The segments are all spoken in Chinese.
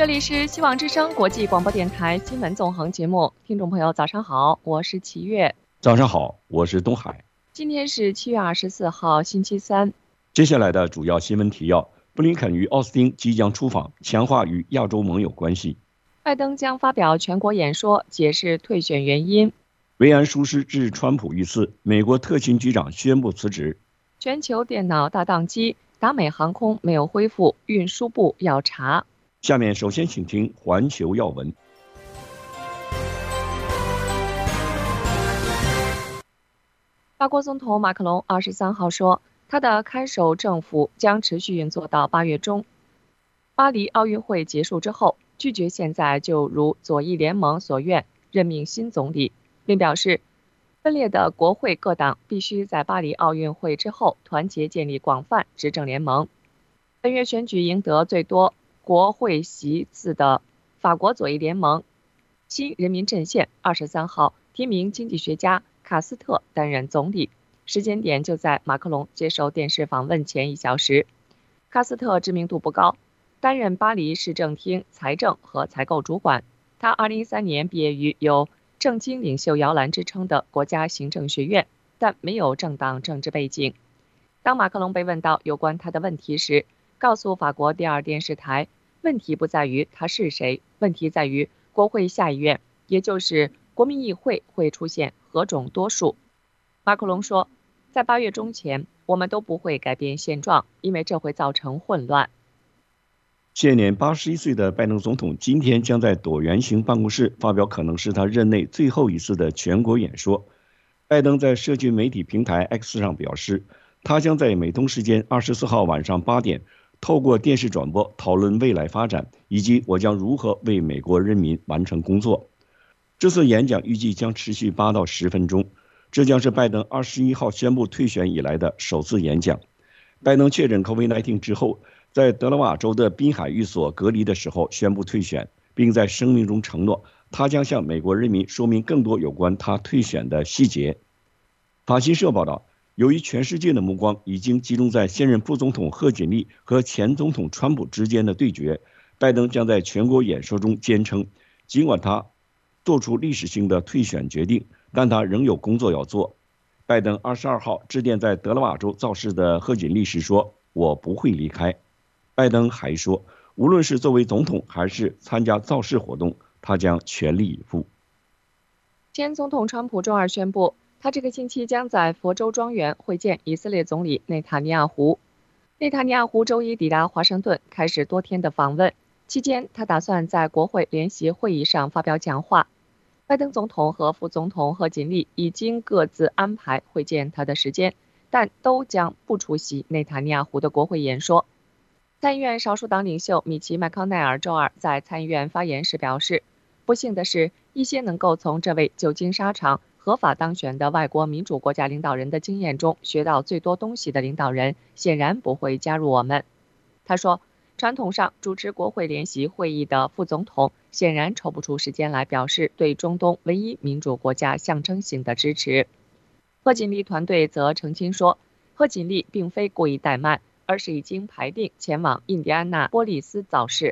这里是希望之声国际广播电台新闻纵横节目，听众朋友早上好，我是齐月。 早上好，我是东海。 今天是7月24号星期三。 接下来的主要新闻提要：布林肯与奥斯汀即将出访，强化与亚洲盟友关系。 拜登将发表全国演说，解释退选原因。 维安疏失致川普遇刺，美国特勤局长宣布辞职。 全球电脑大宕机，达美航空没有恢复，运输部要查。 下面首先请听环球要闻。 法国总统马克龙23号说，他的看守政府将持续运作到8月中。巴黎奥运会结束之后，拒绝现在就如左翼联盟所愿任命新总理，并表示分裂的国会各党必须在巴黎奥运会之后团结建立广泛执政联盟。本月选举赢得最多国会席次的法国左翼联盟新人民阵线23号提名经济学家卡斯特担任总理，时间点就在马克龙接受电视访问前1小时。卡斯特知名度不高，担任巴黎市政厅财政和采购主管。他2013年毕业于有政经领袖摇篮之称的国家行政学院，但没有政党政治背景。当马克龙被问到有关他的问题时，告诉法国第2电视台，问题不在于他是谁，问题在于国会下议院，也就是国民议会会出现何种多数。马克龙说，在8月中前，我们都不会改变现状，因为这会造成混乱。 现年81岁的拜登总统今天将在椭圆形办公室发表可能是他任内最后一次的全国演说。拜登在社群媒体平台 X 上表示，他将在美东时间24号晚上8点透过电视转播讨论未来发展，以及我将如何为美国人民完成工作。这次演讲预计将持续8到10分钟，这将是拜登21号宣布退选以来的首次演讲。拜登确诊 COVID-19 之后，在德拉瓦州的滨海寓所隔离的时候宣布退选，并在声明中承诺，他将向美国人民说明更多有关他退选的细节。法新社报道，由于全世界的目光已经集中在现任副总统贺锦丽和前总统川普之间的对决，拜登将在全国演说中坚称，尽管他做出历史性的退选决定，但他仍有工作要做。拜登22号致电在德拉瓦州造势的贺锦丽时说，我不会离开。拜登还说，无论是作为总统还是参加造势活动，他将全力以赴。 前总统川普周二宣布，他这个星期将在佛州庄园会见以色列总理内塔尼亚胡。内塔尼亚胡周一抵达华盛顿，开始多天的访问，期间他打算在国会联席会议上发表讲话。拜登总统和副总统贺锦丽已经各自安排会见他的时间，但都将不出席内塔尼亚胡的国会演说。参议院少数党领袖米奇·麦康奈尔周二在参议院发言时表示，不幸的是，一些能够从这位久经沙场、合法当选的外国民主国家领导人的经验中学到最多东西的领导人，显然不会加入我们。他说，传统上主持国会联席会议的副总统显然抽不出时间来表示对中东唯一民主国家象征性的支持。贺锦丽团队则澄清说，贺锦丽并非故意怠慢，而是已经排定前往印第安纳波利斯造势。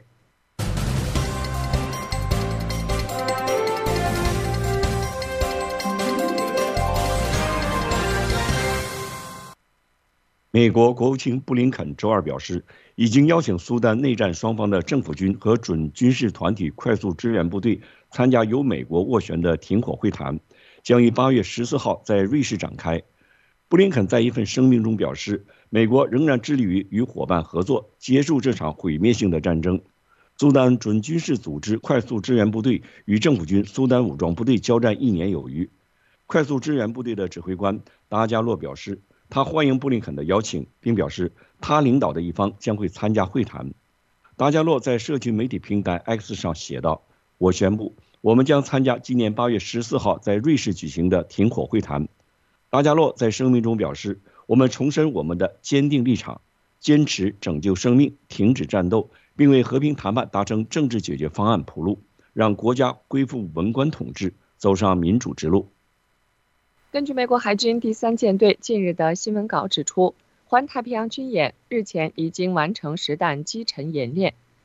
美国国务卿布林肯周二表示，已经邀请苏丹内战双方的政府军和准军事团体快速支援部队参加由美国斡旋的停火会谈，将于8月14号在瑞士展开。布林肯在一份声明中表示，美国仍然致力于与伙伴合作，结束这场毁灭性的战争。苏丹准军事组织快速支援部队与政府军苏丹武装部队交战1年有余。快速支援部队的指挥官达加洛表示，他欢迎布林肯的邀请，并表示他领导的一方将会参加会谈。达加洛在社群媒体平台 X 上写道，我宣布，我们将参加今年8月14号在瑞士举行的停火会谈。达加洛在声明中表示，我们重申我们的坚定立场，坚持拯救生命，停止战斗，并为和平谈判达成政治解决方案铺路，让国家恢复文官统治，走上民主之路。 根据美国海军第3舰队近日的新闻稿指出，环太平洋军演日前已经完成实弹击沉演练，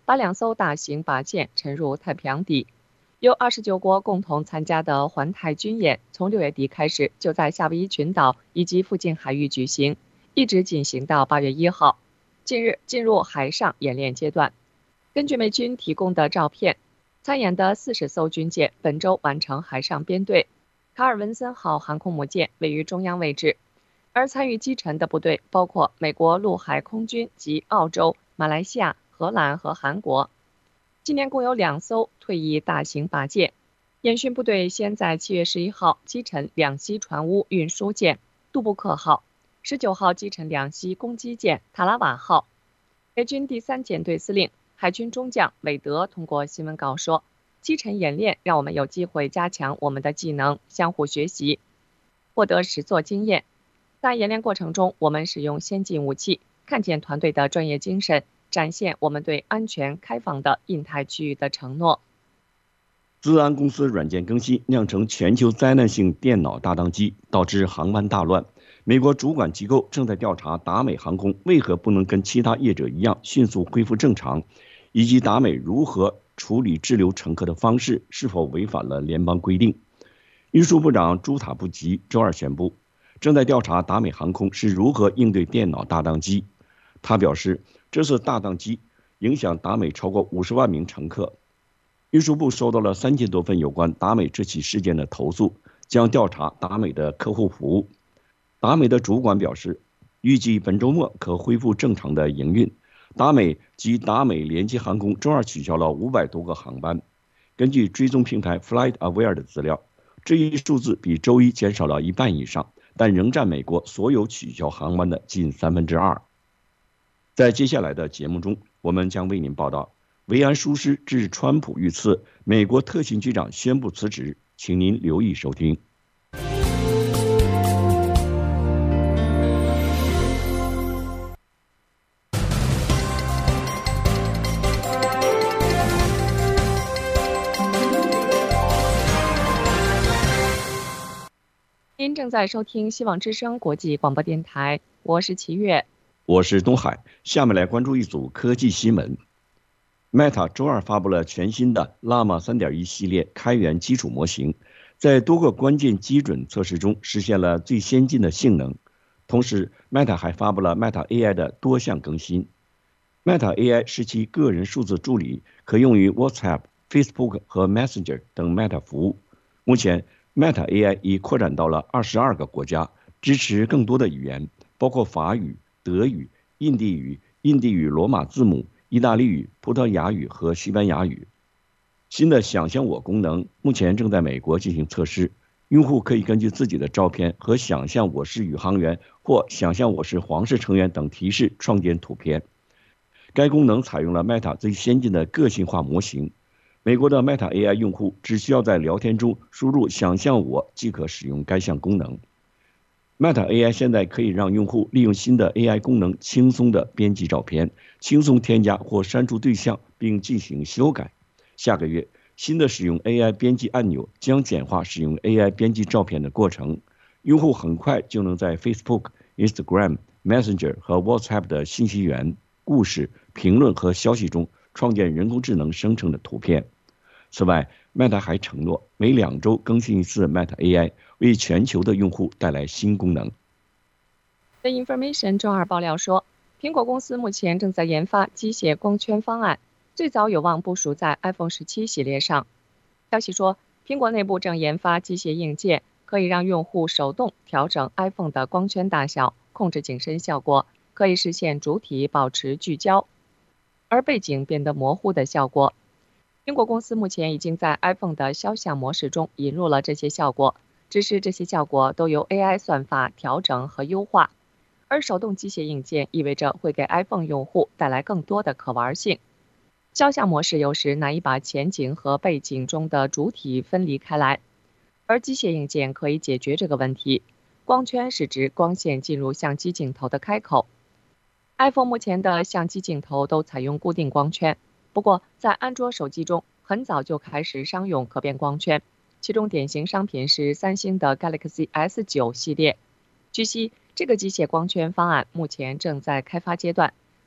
把2艘大型靶舰沉入太平洋底。由29国共同参加的环太军演从6月底开始就在夏威夷群岛以及附近海域举行，一直进行到8月1号。近日进入海上演练阶段。根据美军提供的照片，参演的40艘军舰本周完成海上编队。卡尔文森号航空母舰位于中央位置，而参与击沉的部队包括美国陆海空军及澳洲、马来西亚、荷兰和韩国。今年共有2艘退役大型靶舰。演训部队先在7月11号击沉2栖船坞运输舰杜布克号，19号击沉2栖攻击舰塔拉瓦号。美军第3舰队司令海军中将韦德通过新闻稿说，击沉演练让我们有机会加强我们的技能，相互学习，获得实作经验。在演练过程中，我们使用先进武器，看见团队的专业精神，展现我们对安全开放的印太区域的承诺。 资安公司软件更新酿成全球灾难性电脑大宕机，导致航班大乱。美国主管机构正在调查达美航空为何不能跟其他业者一样迅速恢复正常，以及达美如何处理滞留乘客的方式是否违反了联邦规定。运输部长朱塔布吉周二宣布，正在调查达美航空是如何应对电脑大宕机。他表示，这次大宕机影响达美超过50万名乘客。运输部收到了3000多份有关达美这起事件的投诉，将调查达美的客户服务。达美的主管表示，预计本周末可恢复正常的营运。达美及达美联接航空周二取消了500多个航班。根据追踪平台 FlightAware 的资料，这一数字比周一减少了1半以上，但仍占美国所有取消航班的近2/3。在接下来的节目中，我们将为您报道维安疏失致川普遇刺，美国特勤局长宣布辞职，请您留意收听。 您正在收听希望之声国际广播电台，我是齐月， 我是东海。下面来关注一组科技新闻。Meta 周二发布了全新的 Llama 3.1 系列开源基础模型，在多个关键基准测试中实现了最先进的性能。同时 Meta 还发布了 Meta AI 的多项更新。Meta AI 是其个人数字助理，可用于 WhatsApp、Facebook 和 Messenger 等 Meta 服务。目前Meta AI 已扩展到了22个国家，支持更多的语言，包括法语、德语、印地语罗马字母、意大利语、葡萄牙语和西班牙语。新的想象我功能目前正在美国进行测试，用户可以根据自己的照片和想象我是宇航员或想象我是皇室成员等提示创建图片。该功能采用了 Meta 最先进的个性化模型。美国的 Meta AI 用户只需要在聊天中输入想象我即可使用该项功能。Meta AI 现在可以让用户利用新的 AI 功能轻松地编辑照片，轻松添加或删除对象并进行修改。下个月，新的使用 AI 编辑按钮将简化使用 AI 编辑照片的过程，用户很快就能在 Facebook、Instagram、Messenger 和 WhatsApp 的信息源、故事、评论和消息中创建人工智能生成的图片。此外 Meta 还承诺每2周更新一次 Meta AI， 为全球的用户带来新功能。 The Information 周二爆料说，苹果公司目前正在研发机械光圈方案，最早有望部署在 iPhone 17系列上。消息说，苹果内部正研发机械硬件，可以让用户手动调整 iPhone 的光圈大小，控制景深效果，可以实现主体保持聚焦，而背景变得模糊的效果。苹果公司目前已经在 iPhone 的肖像模式中引入了这些效果，只是这些效果都由 AI 算法调整和优化。而手动机械硬件意味着会给 iPhone 用户带来更多的可玩性。肖像模式有时难以把前景和背景中的主体分离开来，而机械硬件可以解决这个问题。光圈是指光线进入相机镜头的开口。iPhone 目前的相机镜头都采用固定光圈，不过在安卓手机中很早就开始商用可变光圈，其中典型商品是三星的 Galaxy S9 系列。据悉，这个机械光圈方案目前正在开发阶段，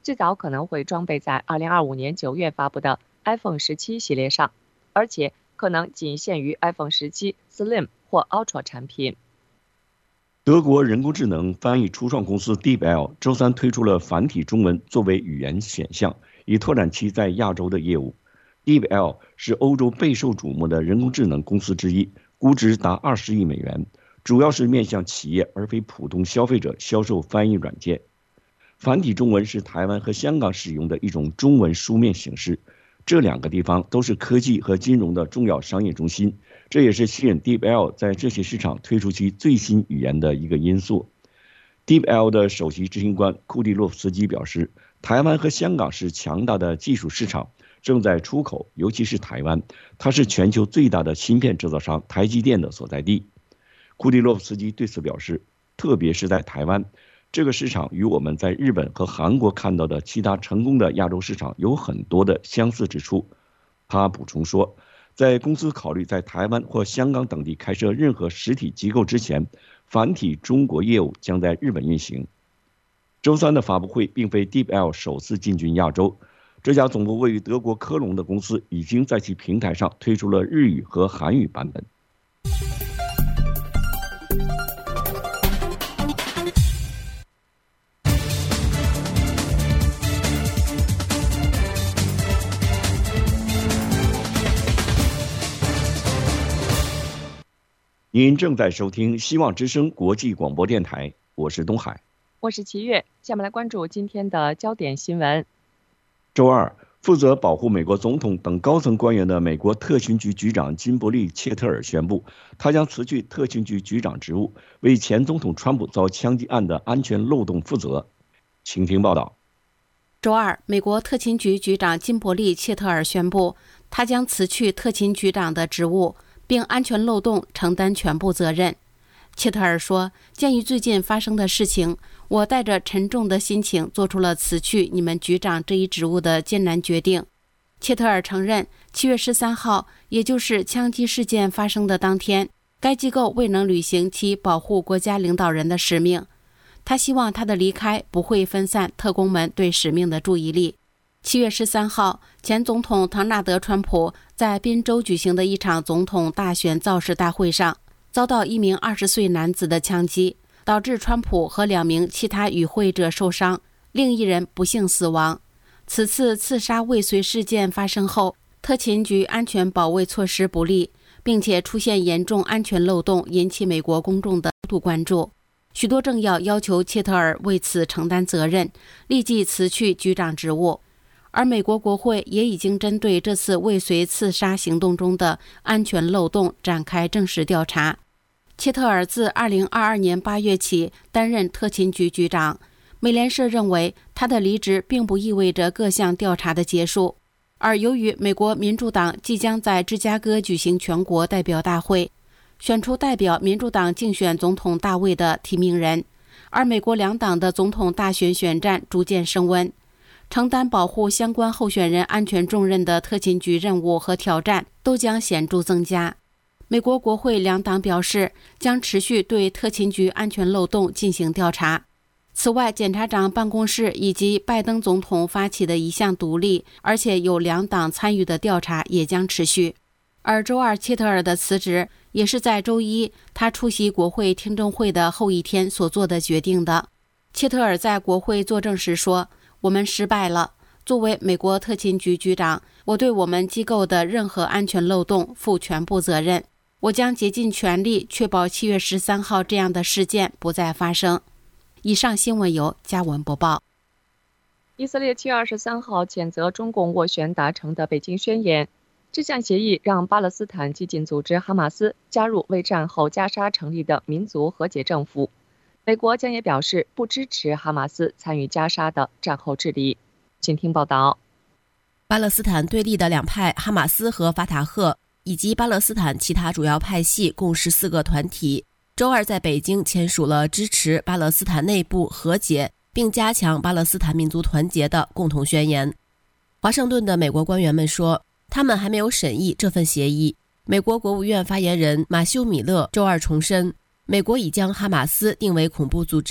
最早可能会装备在2025年9月发布的 iPhone 17系列上，而且可能仅限于 iPhone 17 Slim 或 Ultra 产品。 德国人工智能翻译初创公司 DeepL 周三推出了繁体中文作为语言选项，以拓展其在亚洲的业务。DeepL 是欧洲备受瞩目的人工智能公司之一，估值达20亿美元，主要是面向企业而非普通消费者销售翻译软件。繁体中文是台湾和香港使用的一种中文书面形式，这两个地方都是科技和金融的重要商业中心，这也是吸引 DeepL 在这些市场推出其最新语言的一个因素。DeepL 的首席执行官库蒂洛夫斯基表示，台湾和香港是强大的技术市场，正在出口，尤其是台湾，它是全球最大的芯片制造商台积电的所在地。库蒂洛夫斯基对此表示，特别是在台湾，这个市场与我们在日本和韩国看到的其他成功的亚洲市场有很多的相似之处。他补充说，在公司考虑在台湾或香港等地开设任何实体机构之前，繁体中国业务将在日本运行。周三的发布会并非 DeepL 首次进军亚洲，这家总部位于德国科隆的公司已经在其平台上推出了日语和韩语版本。您正在收听希望之声国际广播电台，我是东海， 我是齐月。下面来关注今天的焦点新闻。 周二，负责保护美国总统等高层官员的美国特勤局局长金伯利·切特尔宣布，他将辞去特勤局局长职务，为前总统川普遭枪击案的安全漏洞负责。请听报道。 周二，美国特勤局局长金伯利·切特尔宣布，他将辞去特勤局长的职务，并安全漏洞承担全部责任。切特尔说，鉴于最近发生的事情，我带着沉重的心情做出了辞去你们局长这一职务的艰难决定。切特尔承认，7月13号，也就是枪击事件发生的当天，该机构未能履行其保护国家领导人的使命。他希望他的离开不会分散特工们对使命的注意力。7月13号，前总统唐纳德·川普在宾州举行的一场总统大选造势大会上，遭到一名20岁男子的枪击，导致川普和2名其他与会者受伤，另一人不幸死亡。此次刺杀未遂事件发生后，特勤局安全保卫措施不力，并且出现严重安全漏洞，引起美国公众的高度关注。许多政要要求切特尔为此承担责任，立即辞去局长职务。而美国国会也已经针对这次未遂刺杀行动中的安全漏洞展开正式调查。切特尔自2022年8月起担任特勤局局长。美联社认为，他的离职并不意味着各项调查的结束。而由于美国民主党即将在芝加哥举行全国代表大会，选出代表民主党竞选总统大位的提名人，而美国两党的总统大选选战逐渐升温。承担保护相关候选人安全重任的特勤局任务和挑战都将显著增加。美国国会两党表示将持续对特勤局安全漏洞进行调查。此外，检察长办公室以及拜登总统发起的一项独立而且有两党参与的调查也将持续。而周二切特尔的辞职也是在周一他出席国会听证会的后一天所做的决定的。切特尔在国会作证时说，我们失败了。作为美国特勤局局长，我对我们机构的任何安全漏洞负全部责任。我将竭尽全力确保7月13号这样的事件不再发生。以上新闻由嘉文播报。 以色列7月23号谴责中共斡旋达成的北京宣言，这项协议让巴勒斯坦激进组织哈马斯加入为战后加沙成立的民族和解政府。美国将也表示不支持哈马斯参与加沙的战后治理。请听报道。 巴勒斯坦对立的两派哈马斯和法塔赫以及巴勒斯坦其他主要派系共14个团体，周二在北京签署了支持巴勒斯坦内部和解并加强巴勒斯坦民族团结的共同宣言。华盛顿的美国官员们说，他们还没有审议这份协议。美国国务院发言人马修·米勒周二重申，美国已将哈马斯定为恐怖组织，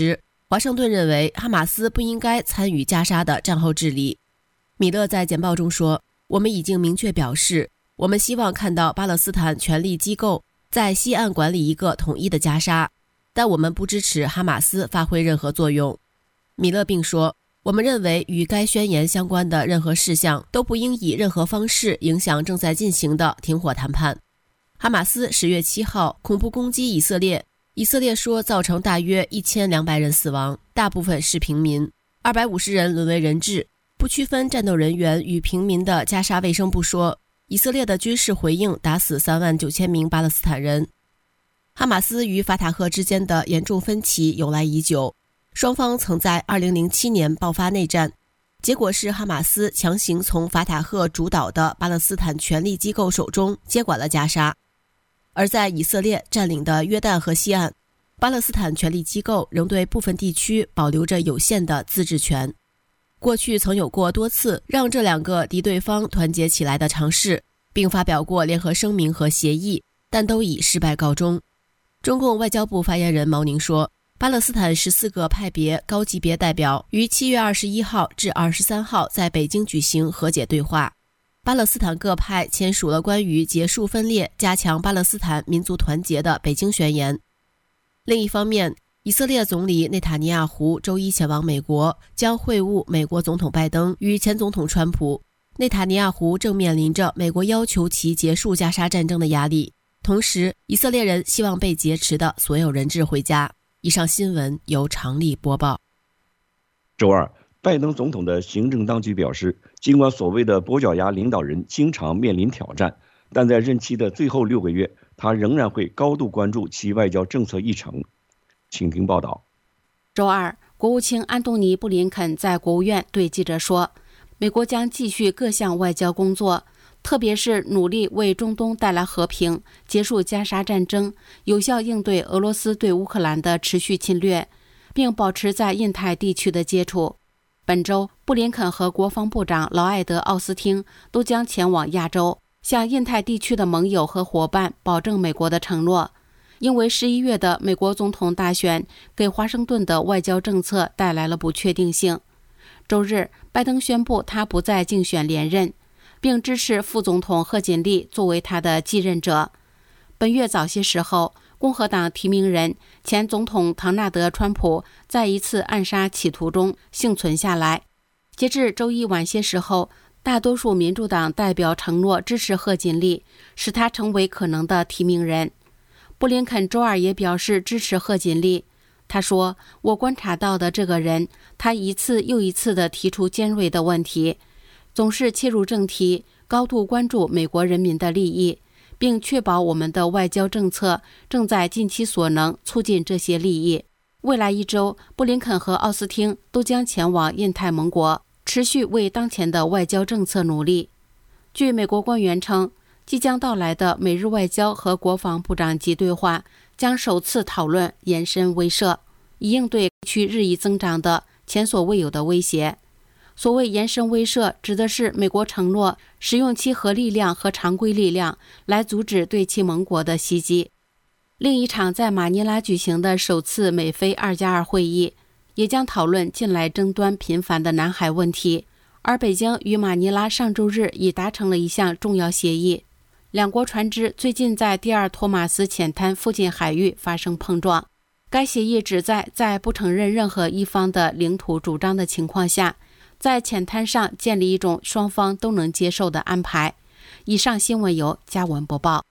华盛顿认为哈马斯不应该参与加沙的战后治理。米勒在简报中说，我们已经明确表示，我们希望看到巴勒斯坦权力机构在西岸管理一个统一的加沙，但我们不支持哈马斯发挥任何作用。米勒并说，我们认为与该宣言相关的任何事项都不应以任何方式影响正在进行的停火谈判。哈马斯10月7号恐怖攻击以色列，以色列说造成大约1200人死亡，大部分是平民，250人沦为人质。不区分战斗人员与平民的加沙卫生部说，以色列的军事回应打死39000名巴勒斯坦人。哈马斯与法塔赫之间的严重分歧由来已久，双方曾在2007年爆发内战，结果是哈马斯强行从法塔赫主导的巴勒斯坦权力机构手中接管了加沙。而在以色列占领的约旦河西岸，巴勒斯坦权力机构仍对部分地区保留着有限的自治权。过去曾有过多次让这两个敌对方团结起来的尝试，并发表过联合声明和协议，但都以失败告终。中共外交部发言人毛宁说，巴勒斯坦14个派别高级别代表于7月21号至23号在北京举行和解对话。巴勒斯坦各派签署了关于结束分裂、加强巴勒斯坦民族团结的北京宣言。另一方面，以色列总理内塔尼亚胡周一前往美国，将会晤美国总统拜登与前总统川普。内塔尼亚胡正面临着美国要求其结束加沙战争的压力，同时以色列人希望被劫持的所有人质回家。以上新闻由常丽播报。 周二，拜登总统的行政当局表示，尽管所谓的跛脚鸭领导人经常面临挑战，但在任期的最后6个月，他仍然会高度关注其外交政策议程。请听报道。 周二，国务卿安东尼·布林肯在国务院对记者说，美国将继续各项外交工作，特别是努力为中东带来和平，结束加沙战争，有效应对俄罗斯对乌克兰的持续侵略，并保持在印太地区的接触。本周，布林肯和国防部长劳埃德·奥斯汀都将前往亚洲，向印太地区的盟友和伙伴保证美国的承诺。因为11月的美国总统大选给华盛顿的外交政策带来了不确定性。周日，拜登宣布他不再竞选连任，并支持副总统贺锦丽作为他的继任者。本月早些时候，共和党提名人前总统唐纳德·川普在一次暗杀企图中幸存下来。截至周一晚些时候，大多数民主党代表承诺支持贺锦丽，使他成为可能的提名人。布林肯周二也表示支持贺锦丽。他说，我观察到的这个人，他一次又一次地提出尖锐的问题，总是切入正题，高度关注美国人民的利益，并确保我们的外交政策正在尽其所能促进这些利益。未来1周，布林肯和奥斯汀都将前往印太盟国，持续为当前的外交政策努力。据美国官员称，即将到来的美日外交和国防部长级对话将首次讨论延伸威慑，以应对地区日益增长的前所未有的威胁。所谓延伸威慑，指的是美国承诺使用其核力量和常规力量来阻止对其盟国的袭击。另一场在马尼拉举行的首次美菲2+2会议也将讨论近来争端频繁的南海问题，而北京与马尼拉上周日已达成了一项重要协议。两国船只最近在第二托马斯浅滩附近海域发生碰撞。该协议旨在在不承认任何一方的领土主张的情况下，在浅滩上建立一种双方都能接受的安排。以上新闻由嘉文播报。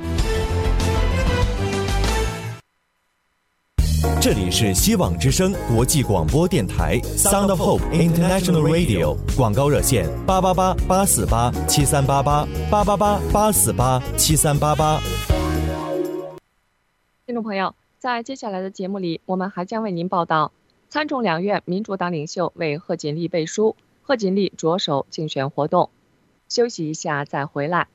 这里是希望之声国际广播电台 Sound of Hope International Radio， 广告热线888-848-7388，888-848-7388。 听众朋友，在接下来的节目里，我们还将为您报道参众两院民主党领袖为贺锦丽背书，贺锦丽着手竞选活动。休息一下再回来。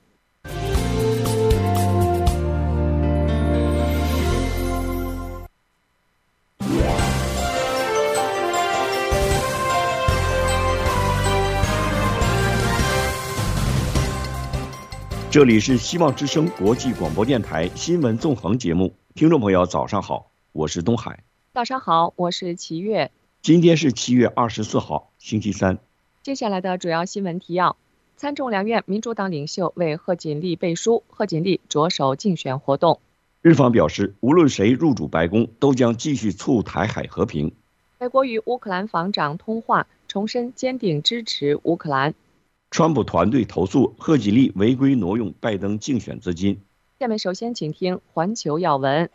这里是希望之声国际广播电台新闻纵横节目，听众朋友早上好，我是东海。 早上好，我是齐月。 今天是7月24号，星期三。 接下来的主要新闻提要：参众两院民主党领袖为贺锦丽背书，贺锦丽着手竞选活动。 日方表示，无论谁入主白宫，都将继续促台海和平。 美国与乌克兰防长通话，重申坚定支持乌克兰。 川普团队投诉贺锦丽违规挪用拜登竞选资金。 下面首先请听环球要闻。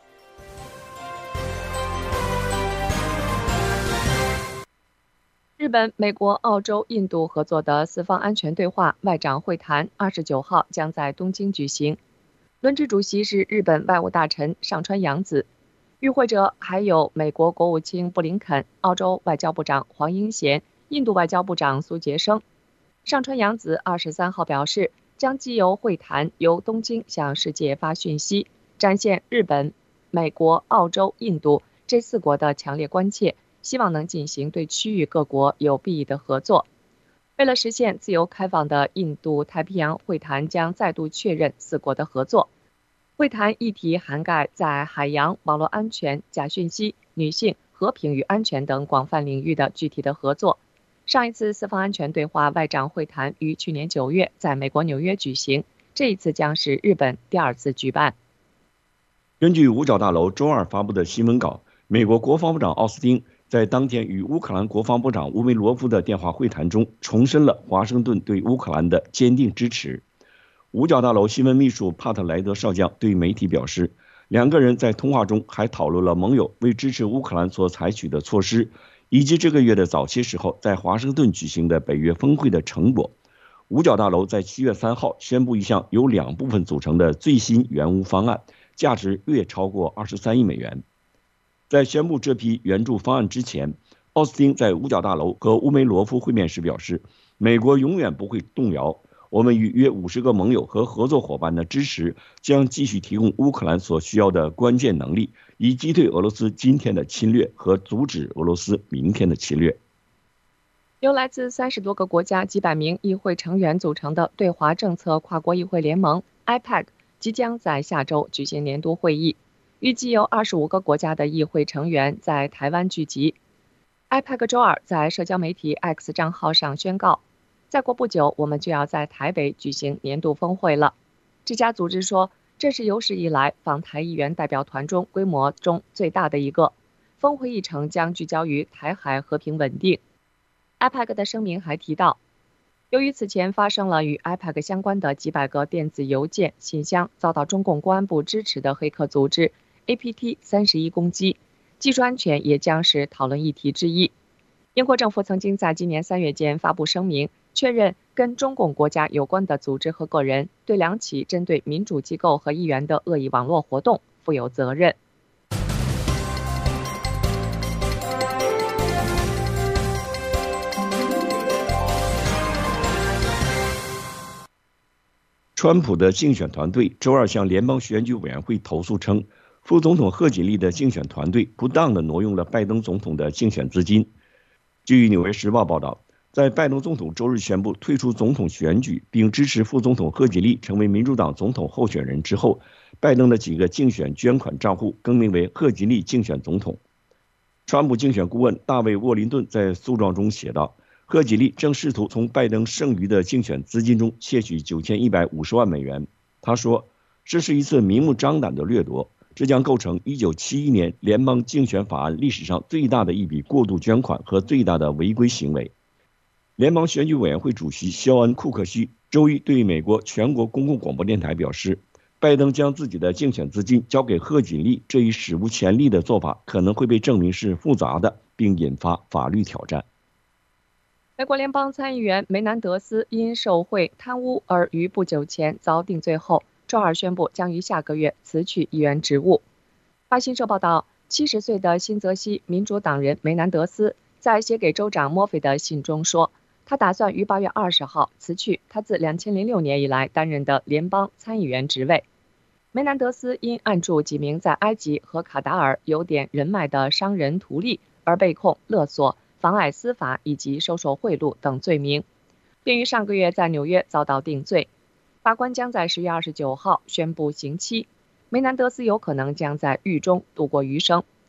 日本、美国、澳洲、印度合作的四方安全对话外长会谈29号将在东京举行。轮值主席是日本外务大臣上川洋子，与会者还有美国国务卿布林肯、澳洲外交部长黄英贤、印度外交部长苏杰生。上川洋子23号表示，将藉由会谈由东京向世界发讯息，展现日本、美国、澳洲、印度这4国的强烈关切，希望能进行对区域各国有裨益的合作。为了实现自由开放的印度太平洋，会谈将再度确认4国的合作。会谈议题涵盖在海洋、网络安全、假讯息、女性、和平与安全等广泛领域的具体的合作。上一次四方安全对话外长会谈于去年9月在美国纽约举行，这一次将是日本第2次举办。 根据五角大楼周二发布的新闻稿，美国国防部长奥斯汀在当天与乌克兰国防部长乌梅罗夫的电话会谈中，重申了华盛顿对乌克兰的坚定支持。五角大楼新闻秘书帕特莱德少将对媒体表示，两个人在通话中还讨论了盟友为支持乌克兰所采取的措施，以及这个月的早些时候在华盛顿举行的北约峰会的成果。五角大楼在7月3号宣布一项由2部分组成的最新援乌方案，价值略超过23亿美元。在宣布这批援助方案之前，奥斯汀在五角大楼和乌梅罗夫会面时表示，美国永远不会动摇，我们与约50个盟友和合作伙伴的支持将继续提供乌克兰所需要的关键能力，以击退俄罗斯今天的侵略和阻止俄罗斯明天的侵略。 由来自30多个国家几百名议会成员组成的对华政策跨国议会联盟 IPAC 即将在下周举行年度会议，预计有25个国家的议会成员在台湾聚集。IPAC 周二在社交媒体 X 账号上宣告，再过不久我们就要在台北举行年度峰会了。这家组织说，这是有史以来访台议员代表团中规模中最大的一个。峰会议程将聚焦于台海和平稳定。IPAC 的声明还提到，由于此前发生了与 IPAC 相关的几百个电子邮件、信箱遭到中共公安部支持的黑客组织 APT31攻击，技术安全也将是讨论议题之一。英国政府曾经在今年3月间发布声明，确认跟中共国家有关的组织和个人对2起针对民主机构和议员的恶意网络活动负有责任。 川普的竞选团队周二向联邦选举委员会投诉称，副总统贺锦丽的竞选团队不当地挪用了拜登总统的竞选资金。据《纽约时报》报道，在拜登总统周日宣布退出总统选举并支持副总统贺锦丽成为民主党总统候选人之后，拜登的几个竞选捐款账户更名为贺锦丽竞选总统。川普竞选顾问大卫·沃林顿在诉状中写道，贺锦丽正试图从拜登剩余的竞选资金中窃取9150万美元。他说，这是一次明目张胆的掠夺，这将构成1971年联邦竞选法案历史上最大的一笔过度捐款和最大的违规行为。联邦选举委员会主席肖恩·库克西周一对美国全国公共广播电台表示，拜登将自己的竞选资金交给贺锦丽这一史无前例的做法可能会被证明是复杂的，并引发法律挑战。 美国联邦参议员梅南德斯因受贿贪污而于不久前遭定罪后，周二宣布将于下个月辞去议员职务。法新社报道，70岁的新泽西民主党人梅南德斯在写给州长莫菲的信中说，他打算于8月20号辞去他自2006年以来担任的联邦参议员职位。梅南德斯因按住几名在埃及和卡达尔有点人脉的商人图利而被控勒索、妨碍司法以及收受贿赂等罪名，并于上个月在纽约遭到定罪。法官将在10月29号宣布刑期，梅南德斯有可能将在狱中度过余生。梅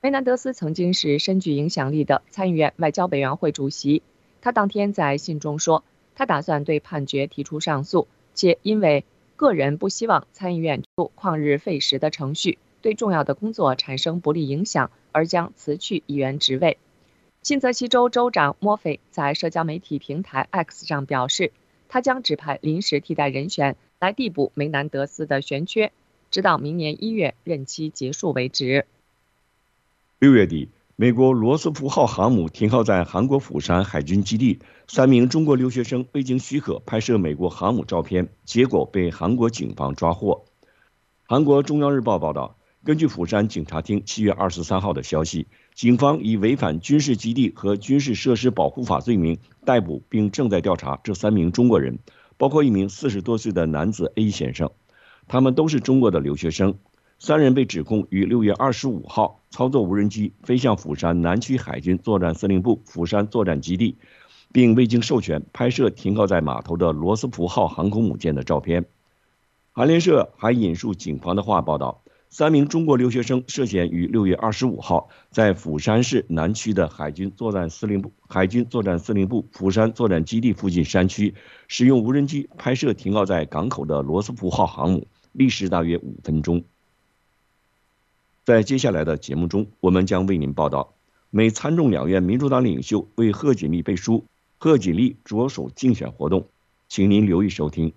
梅南德斯曾经是深具影响力的参议院外交委员会主席。他当天在信中说，他打算对判决提出上诉，且因为个人不希望参议院旷日费时的程序对重要的工作产生不利影响，而将辞去议员职位。新泽西州州长莫菲在社交媒体平台 X 上表示，他将指派临时替代人选来递补梅南德斯的悬缺，直到明年1月任期结束为止。 6月底，美国罗斯福号航母停靠在韩国釜山海军基地，3名中国留学生未经许可拍摄美国航母照片，结果被韩国警方抓获。韩国中央日报报道，根据釜山警察厅7月23号的消息，警方以违反军事基地和军事设施保护法罪名逮捕并正在调查这3名中国人，包括一名40多岁的男子 A 先生，他们都是中国的留学生。3人被指控于6月25号操作无人机飞向釜山南区海军作战司令部釜山作战基地，并未经授权拍摄停靠在码头的罗斯福号航空母舰的照片。韩联社还引述警方的话报道，3名中国留学生涉嫌于6月25号在釜山市南区的海军作战司令部釜山作战基地附近山区使用无人机拍摄停靠在港口的罗斯福号航母，历时大约5分钟。在接下来的节目中，我们将为您报道美参众两院民主党领袖为贺锦丽背书，贺锦丽着手竞选活动，请您留意收听。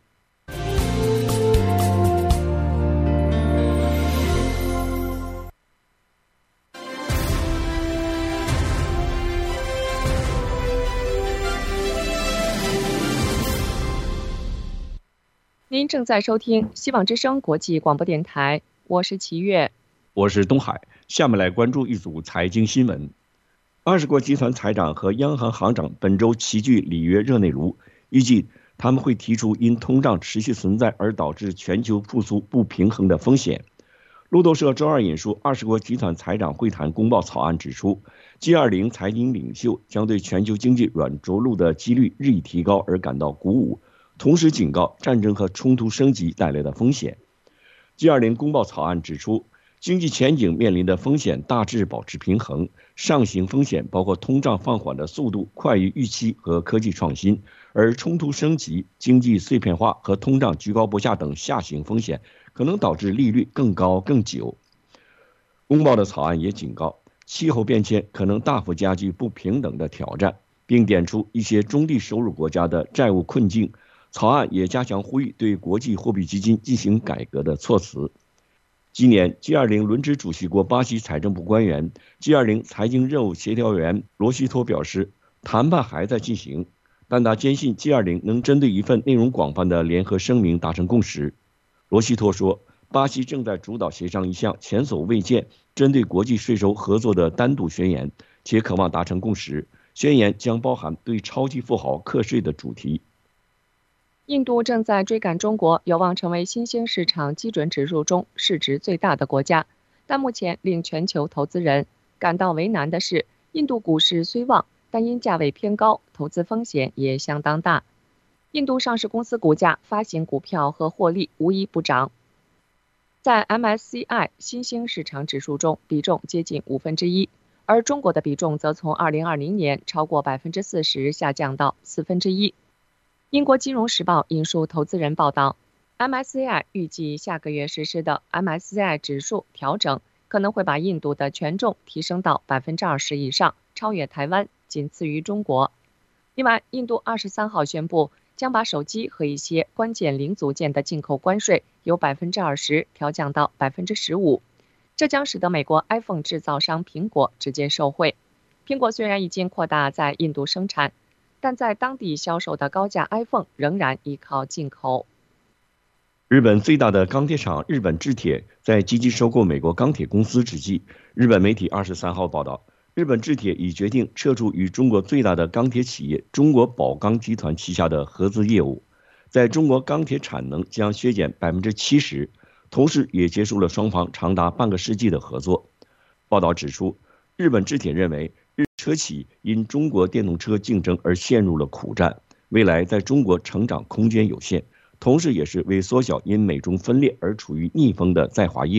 您正在收听希望之声国际广播电台，我是齐越， 我是东海。下面来关注一组财经新闻。20国集团财长和央行行长本周齐聚里约热内卢，预计他们会提出因通胀持续存在而导致全球复苏不平衡的风险。路透社周二引述20国集团财长会谈公报草案指出， G20 财经领袖将对全球经济软着陆的几率日益提高而感到鼓舞，同时警告战争和冲突升级带来的风险。G20 公报草案指出，经济前景面临的风险大致保持平衡，上行风险包括通胀放缓的速度快于预期和科技创新，而冲突升级、经济碎片化和通胀居高不下等下行风险可能导致利率更高更久。公报的草案也警告，气候变迁可能大幅加剧不平等的挑战，并点出一些中低收入国家的债务困境。草案也加强呼吁对国际货币基金进行改革的措辞。今年 G20 轮值主席国巴西财政部官员、G20 财经任务协调员罗西托表示，谈判还在进行，但他坚信 G20 能针对一份内容广泛的联合声明达成共识。罗西托说，巴西正在主导协商一项前所未见针对国际税收合作的单独宣言，且渴望达成共识。宣言将包含对超级富豪课税的主题。 印度正在追赶中国，有望成为新兴市场基准指数中市值最大的国家。但目前令全球投资人感到为难的是，印度股市虽旺，但因价位偏高，投资风险也相当大。印度上市公司股价、发行股票和获利无一不涨。在 MSCI 新兴市场指数中，比重接近1/5，而中国的比重则从2020年超过40%下降到1/4。英国金融时报引述投资人报道， MSCI 预计下个月实施的 MSCI 指数调整可能会把印度的权重提升到20%以上，超越台湾，仅次于中国。另外，印度23号宣布将把手机和一些关键零组件的进口关税由20%调降到15%，这将使得美国 iPhone 制造商苹果直接受惠。苹果虽然已经扩大在印度生产，但在当地销售的高价 iPhone 仍然依靠进口。 日本最大的钢铁厂日本制铁在积极收购美国钢铁公司之际，日本媒体23号报道，日本制铁已决定撤出与中国最大的钢铁企业中国宝钢集团旗下的合资业务，在中国钢铁产能将削减70%，同时也结束了双方长达半个世纪的合作。报道指出，日本制铁认为日车企因中国电动车竞争而陷入了苦战，未来在中国成长空间有限，同时也是为缩小因美中分裂而处于逆风的在华业务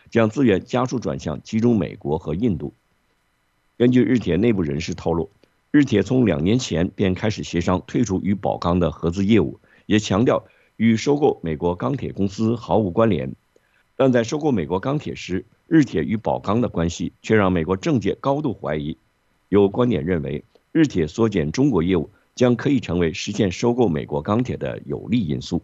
将资源加速转向集中美国和印度。根据日铁内部人士透露，日铁从2年前便开始协商退出与宝钢的合资业务，也强调与收购美国钢铁公司毫无关联。但在收购美国钢铁时，日铁与宝钢的关系却让美国政界高度怀疑。有观点认为，日铁缩减中国业务将可以成为实现收购美国钢铁的有利因素。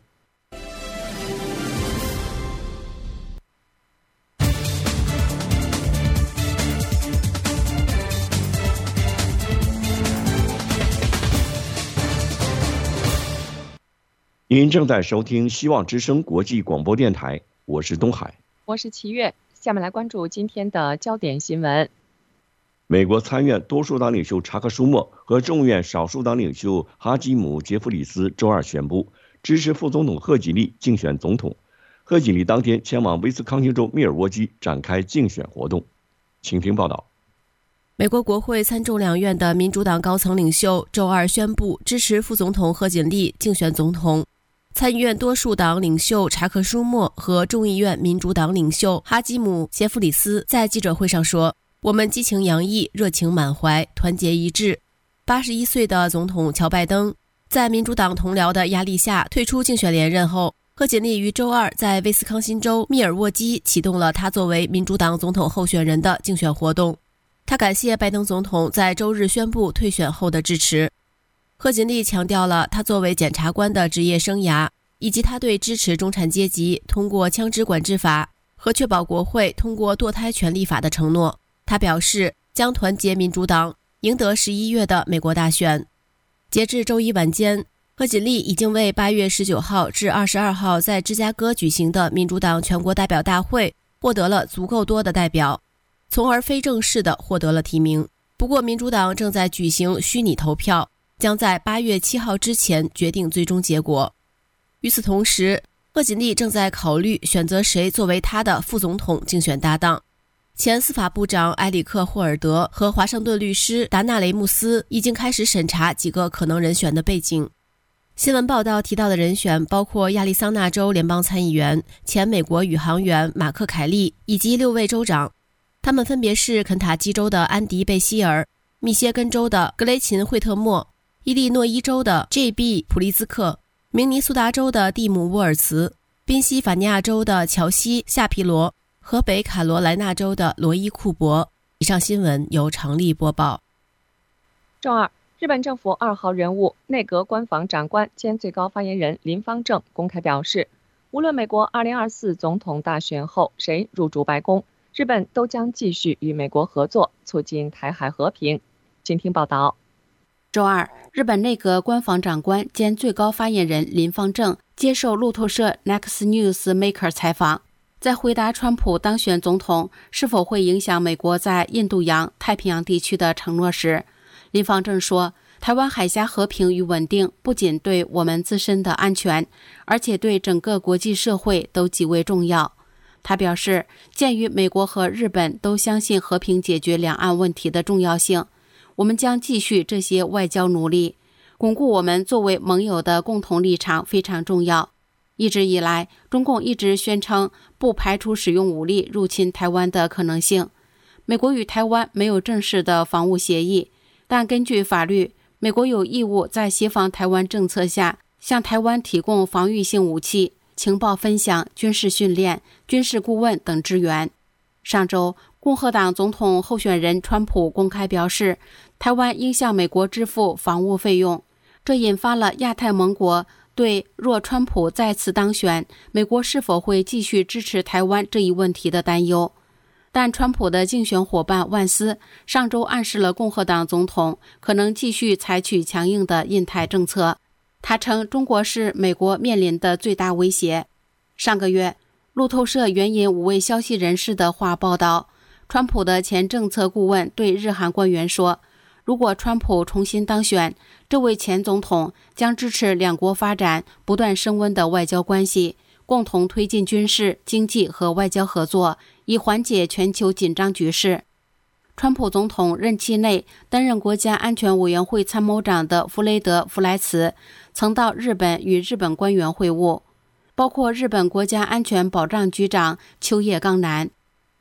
您正在收听希望之声国际广播电台，我是东海， 我是齐月。下面来关注今天的焦点新闻。 美国参院多数党领袖查克·舒默和众院少数党领袖哈基姆·杰弗里斯周二宣布支持副总统贺锦丽竞选总统。贺锦丽当天前往威斯康星州密尔沃基展开竞选活动。请听报道。 美国国会参众两院的民主党高层领袖周二宣布支持副总统贺锦丽竞选总统。参议院多数党领袖查克·舒默和众议院民主党领袖哈基姆·杰弗里斯在记者会上说，我们激情洋溢，热情满怀，团结一致。81岁的总统乔拜登在民主党同僚的压力下退出竞选连任后，贺锦丽于周二在威斯康辛州密尔沃基启动了他作为民主党总统候选人的竞选活动。他感谢拜登总统在周日宣布退选后的支持。贺锦丽强调了他作为检察官的职业生涯，以及他对支持中产阶级通过枪支管制法和确保国会通过堕胎权利法的承诺。他表示将团结民主党，赢得11月的美国大选。截至周一晚间，贺锦丽已经为8月19号至22号在芝加哥举行的民主党全国代表大会获得了足够多的代表，从而非正式的获得了提名。不过民主党正在举行虚拟投票，将在8月7号之前决定最终结果。与此同时，贺锦丽正在考虑选择谁作为他的副总统竞选搭档。前司法部长埃里克·霍尔德和华盛顿律师达纳雷穆斯已经开始审查几个可能人选的背景。新闻报道提到的人选包括亚利桑那州联邦参议员、前美国宇航员马克·凯利以及6位州长，他们分别是肯塔基州的安迪·贝希尔、密歇根州的格雷琴·惠特莫、伊利诺伊州的 J.B. 普利兹克、明尼苏达州的蒂姆·沃尔茨、宾夕法尼亚州的乔西·夏皮罗和北卡罗来纳州的罗伊·库珀。以上新闻由常丽播报。 周二，日本政府2号人物、内阁官房长官兼最高发言人林芳正公开表示，无论美国2024总统大选后谁入主白宫，日本都将继续与美国合作，促进台海和平。请听报道。 周二，日本内阁官房长官兼最高发言人林芳正接受路透社 Next News Maker 采访，在回答川普当选总统是否会影响美国在印度洋、太平洋地区的承诺时，林芳正说，台湾海峡和平与稳定不仅对我们自身的安全，而且对整个国际社会都极为重要。他表示，鉴于美国和日本都相信和平解决两岸问题的重要性，我们将继续这些外交努力，巩固我们作为盟友的共同立场非常重要。一直以来，中共一直宣称不排除使用武力入侵台湾的可能性。美国与台湾没有正式的防务协议，但根据法律，美国有义务在协防台湾政策下向台湾提供防御性武器、情报分享、军事训练、军事顾问等支援。上周，共和党总统候选人川普公开表示，台湾应向美国支付防务费用，这引发了亚太盟国对若川普再次当选，美国是否会继续支持台湾这一问题的担忧。但川普的竞选伙伴万斯上周暗示了共和党总统可能继续采取强硬的印太政策。他称中国是美国面临的最大威胁。上个月，路透社援引5位消息人士的话报道，川普的前政策顾问对日韩官员说，如果川普重新当选，这位前总统将支持两国发展不断升温的外交关系，共同推进军事、经济和外交合作，以缓解全球紧张局势。川普总统任期内担任国家安全委员会参谋长的弗雷德·弗莱茨曾到日本与日本官员会晤，包括日本国家安全保障局长秋叶刚男。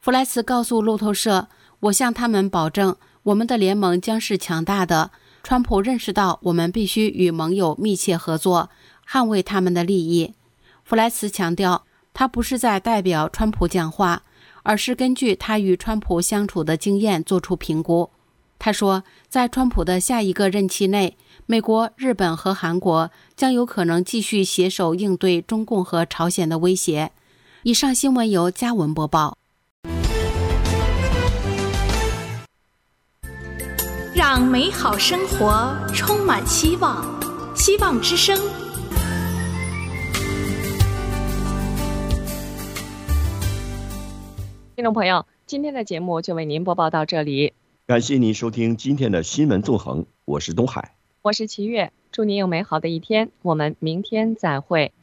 弗莱茨告诉路透社，我向他们保证，我们的联盟将是强大的。川普认识到我们必须与盟友密切合作，捍卫他们的利益。弗莱茨强调，他不是在代表川普讲话，而是根据他与川普相处的经验做出评估。他说，在川普的下一个任期内，美国、日本和韩国将有可能继续携手应对中共和朝鲜的威胁。以上新闻由嘉文播报。 让美好生活充满希望，希望之声。 听众朋友，今天的节目就为您播报到这里， 感谢您收听今天的新闻纵横，我是东海， 我是齐月，祝您有美好的一天，我们明天再会。